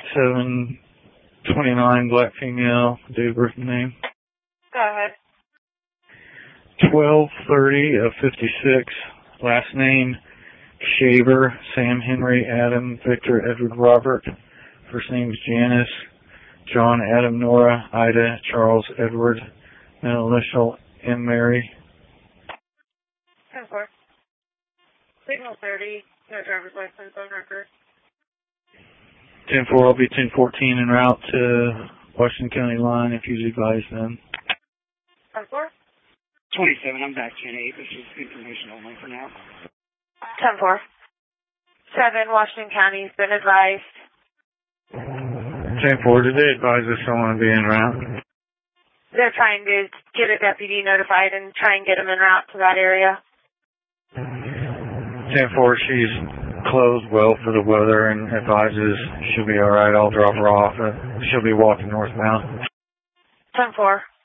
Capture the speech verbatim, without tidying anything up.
seven twenty-nine, black female, date of birth and name. Go ahead. twelve thirty of fifty-six, last name Shaver, Sam Henry Adam Victor Edward Robert. First name is Janice. John Adam Nora Ida Charles Edward. Middle initial M Mary. ten four. Signal thirty. No driver's license on record. ten four, I'll be ten fourteen en route to Washington County line if you advise them. ten four. twenty-seven, I'm back ten eight. This is information only for now. ten four. seven, Washington County's been advised. ten four, did they advise us someone to be en route? They're trying to get a deputy notified and try and get them en route to that area. ten four, she's closed well for the weather and advises she'll be alright. I'll drop her off. Uh, she'll be walking northbound. ten four.